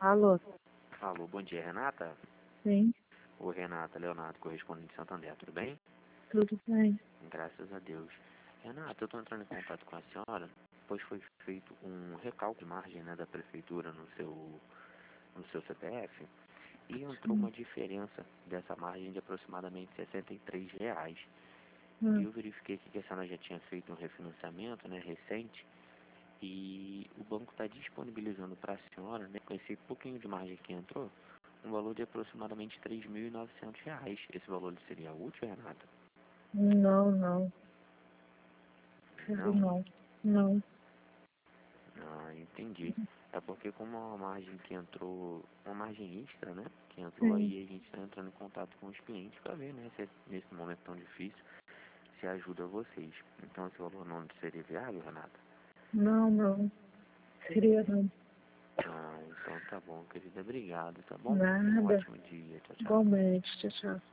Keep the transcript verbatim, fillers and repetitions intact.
Alô? Alô, bom dia, Renata? Sim, Oi, Renata, Leonardo, correspondente de Santander, tudo bem? tudo bem. Graças a Deus. Renata, eu estou entrando em contato com a senhora, pois foi feito um recálculo de margem, né, da prefeitura no seu, no seu C P F e entrou Sim. uma diferença dessa margem de aproximadamente sessenta e três reais. E Hum. eu verifiquei aqui que a senhora já tinha feito um refinanciamento, né, recente, e o banco está disponibilizando para a senhora, né, com esse pouquinho de margem que entrou, um valor de aproximadamente três mil e novecentos reais. Esse valor seria útil, Renata? Não, não. Quero Não? não. Não. Ah, entendi. É porque como é uma margem que entrou, uma margem extra, né? Que entrou Sim. aí, a gente está entrando em contato com os clientes para ver, né? Se nesse momento tão difícil, se ajuda vocês. Então esse valor não seria viável, Renata? Não, não. Seria não. Ah, então tá bom, querida. Obrigado, tá bom? Um Nada. ótimo dia. Tchau, tchau. Igualmente. Tchau, tchau.